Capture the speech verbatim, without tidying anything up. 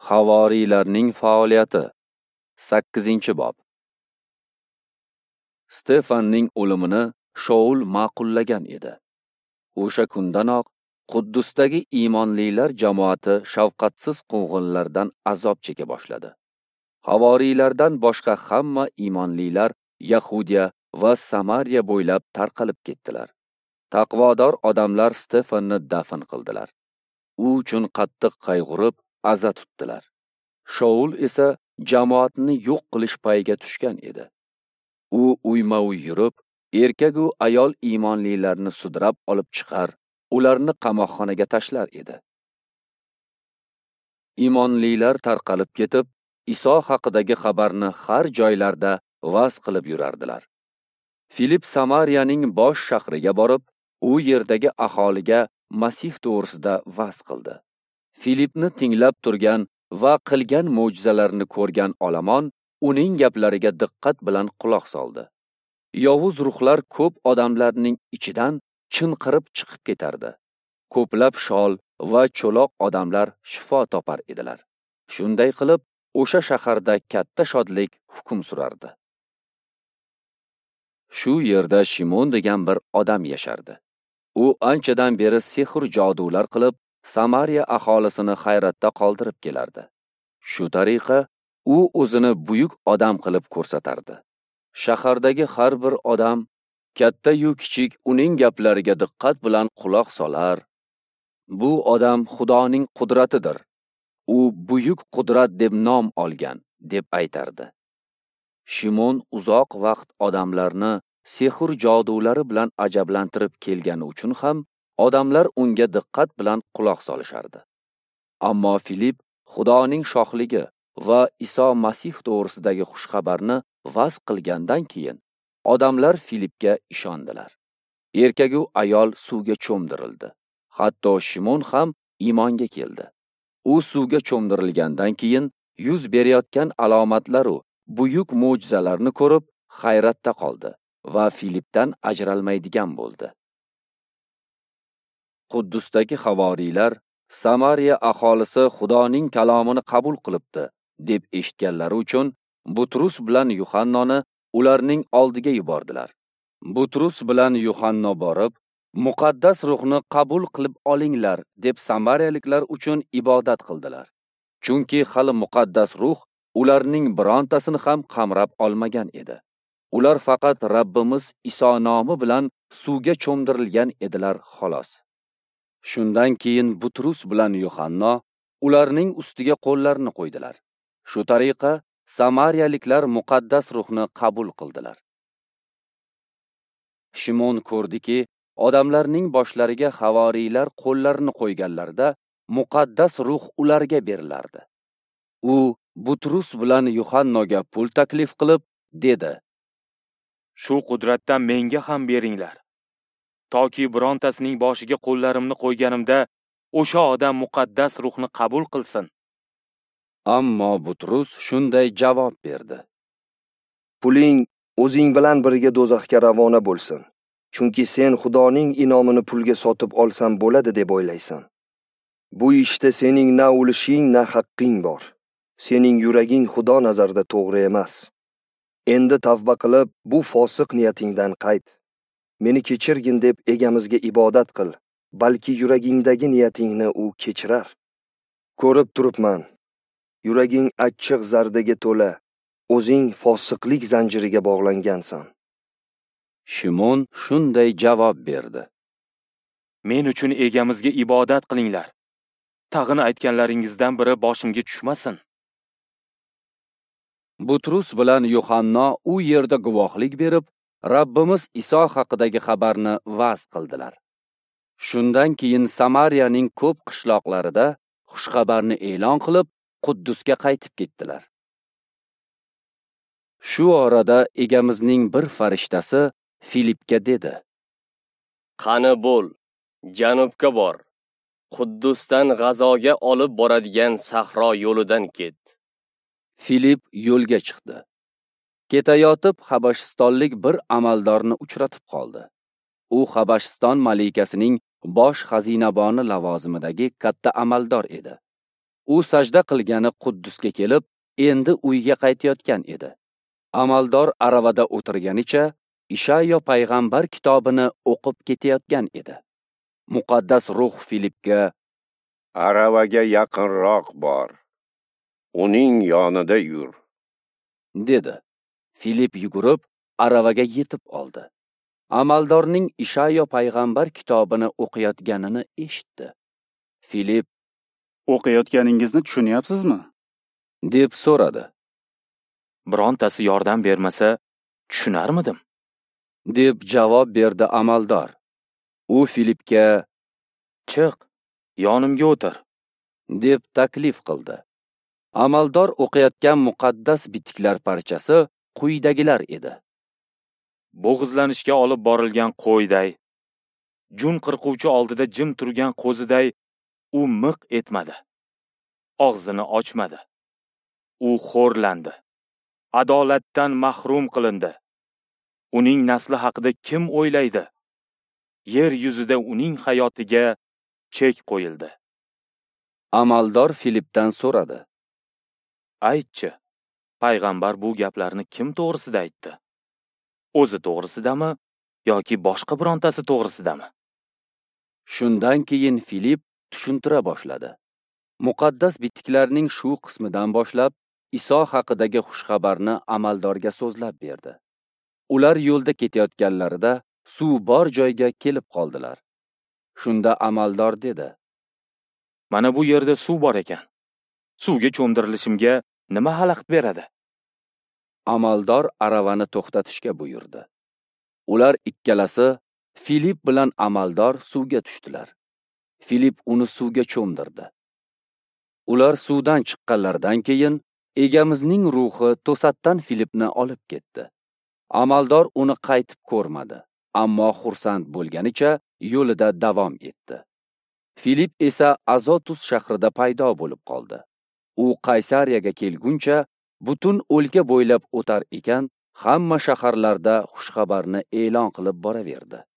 Havoriylarning faoliyati. sakkizinchi bob. Stefanning o'limini Shaul ma'qullagan edi. O'sha kundanoq Quddusdagi iymonlilar jamoati shafqatsiz quvg'inlardan azob cheka boshladi. Havoriylardan boshqa hamma iymonlilar Yahudiya va Samariya bo'ylab tarqalib ketdilar. Taqvodor odamlar Stefanni dafn qildilar. U uchun qattiq qayg'urib, aza tutdilar. Shaul esa jamoatni yo'q qilish payiga tushgan edi. U uyma-uy yurib, erkak-u ayol iymonlilarni sudrab olib chiqar, ularni qamoqxonaga tashlar edi. Iymonlilar tarqalib ketib, Iso haqidagi xabarni har joylarda va'z qilib yurardilar. Filip Samariyaning bosh shahriga borib, u yerdagi aholiga Masih to'g'risida va'z qildi. Filipni tinglab turgan va qilgan mo'jizalarni ko'rgan olomon uning gaplariga diqqat bilan quloq soldi. Yovuz ruhlar ko'p odamlarning ichidan chinqirib chiqib ketardi. Ko'plab shol va cho'loq odamlar shifo topar edilar. Shunday qilib, o'sha shaharda katta shodlik hukm surardi. Shu yerda Shimon degan bir odam yashardi. U anchadan beri sehr jodular qilib, Samariya aholisini hayratda qoldirib kelardi. Shu tariqa u o'zini buyuk odam qilib ko'rsatardi. Shahardagi har bir odam, katta yu kichik, uning gaplariga diqqat bilan quloq solar. Bu odam Xudoning qudratidir. U buyuk qudrat deb nom olgan, deb aytardi. Shimon uzoq vaqt odamlarni sehr jodulari bilan ajablantirib kelgani uchun ham odamlar unga diqqat bilan quloq solishardi. Ammo Filip Xudoning shohligi va Iso Masih to'g'risidagi xushxabarni va'z qilgandan keyin odamlar Filipga ishondilar. Erkak-u ayol suvga cho'mdirildi. Hatto Shimon ham iymonga keldi. U suvga cho'mdirilgandan keyin yuz berayotgan alomatlar u buyuk mo'jizalarni ko'rib hayratda qoldi va Filipdan ajralmaydigan bo'ldi. Quddusdagi havoriylar Samariya aholisi Xudoning kalomini qabul qilibdi deb eshitganlari uchun Butrus bilan Yuhannoni ularning oldiga yubordilar. Butrus bilan Yuhanno borib, muqaddas ruhni qabul qilib olinglar deb samariyaliklar uchun ibodat qildilar. Chunki hali muqaddas ruh ularning birontasini ham qamrab olmagan edi. Ular faqat Rabbimiz Iso nomi bilan suvga cho'mdirilgan edilar xolos. Shundan keyin Butrus bilan Yuhanno ularning ustiga qo'llarini qo'ydilar. Shu tariqa samariyaliklar muqaddas ruhni qabul qildilar. Shimon ko'rdiki, odamlarning boshlariga havoriylar qo'llarini qo'yganlarida muqaddas ruh ularga berilardi. U Butrus bilan Yuhannoga pul taklif qilib dedi: Shu qudratdan menga ham beringlar. Toki birontasining boshiga qo'llarimni qo'yganimda o'sha odam muqaddas ruhni qabul qilsin. Ammo Butrus shunday javob berdi: Puling o'zing bilan birga do'zaxga ravona bo'lsin. Chunki sen Xudoning inomini pulga sotib olsan bo'ladi deb o'ylaysan. Bu ishda sening na o'lishing, na haqqing bor. Sening yuraging Xudo nazarida to'g'ri emas. Endi tavba qilib, bu fosiq niyatingdan qayt. Meni kechirgin deb egamizga ibodat qil, balki yuragingdagi niyatingni u kechirar. Ko'rib turibman, yuraging achchiq zardaga to'la, o'zing fosiqlik zanjiriga bog'langansan. Shimon shunday javob berdi: Men uchun egamizga ibodat qilinglar. Tag'in aytganlaringizdan biri boshimga tushmasin. Butrus bilan Yuhanno u yerda guvohlik berib, Rabbimiz Iso haqidagi xabarni va'z qildilar. Shundan keyin Samariyaning ko'p qishloqlarida xushxabarni e'lon qilib, Quddusga qaytib ketdilar. Shu orada egamizning bir farishtasi Filipga dedi: Qani bo'l, janubga bor. Quddusdan G'azoga olib boradigan sahro yo'lidan ket. Filip yo'lga chiqdi. Ketayotib Habashistonlik bir amaldorni uchratib qoldi. U Habashiston malikasining bosh xazinaboni lavozimidagi katta amaldor edi. U sajda qilgani Quddusga kelib, endi uyga qaytayotgan edi. Amaldor aravada o'tirganicha Ishaya payg'ambar kitobini o'qib ketayotgan edi. Muqaddas ruh Filipga: "Aravaga yaqinroq bor. Uning yonida yur", dedi. Filip yugurib aravaga yetib oldi. Amaldorning Ishaya payg'ambar kitobini o'qiyotganini eshitdi. Filip: "O'qiyotganingizni tushunyapsizmi?" deb so'radi. Birontasi yordam bermasa, tushunarmidim? deb javob berdi amaldor. U Filipga: "Chiq, yonimga o'tir", deb taklif qildi. Amaldor o'qiyotgan muqaddas bitiklar parchasi quyidagilar edi. Bo'g'izlanishga olib borilgan qo'yday, jun qirquvchi oldida jim turgan qo'ziday u miq etmadi. Og'zini ochmadi. U xo'rlandi. Adolatdan mahrum qilindi. Uning nasli haqida kim o'ylaydi? Yer yuzida uning hayotiga chek qo'yildi. Amaldor Filipdan so'radi: Aytchi, payg'ambar bu gaplarni kim to'g'risida aytdi? O'zi to'g'risidami yoki boshqa birontasi to'g'risidami? Shundan keyin Filip tushuntira boshladi. Muqaddas bitiklarning shu qismidan boshlab Iso haqidagi xushxabarni amaldorga so'zlab berdi. Ular yo'lda ketayotganlarida suv bor joyga kelib qoldilar. Shunda amaldor dedi: "Mana bu yerda suv bor ekan. Suvga cho'mdirilishimga nima xalaqit beradi?" Amaldor aravani to'xtatishga buyurdi. Ular ikkalasi, Filip bilan amaldor, suvga tushdilar. Filip uni suvga cho'mdirdi. Ular suvdan chiqqanlaridan keyin egamizning ruhi to'satdan Filipni olib ketdi. Amaldor uni qaytib ko'rmadi, ammo xursand bo'lganicha yo'lida davom etdi. Filip esa Azotus shahrida paydo bo'lib qoldi. U Qaysariyaga kelguncha butun o'lka bo'ylab o'tar ekan, hamma shaharlarda xushxabarni e'lon qilib boraverdi.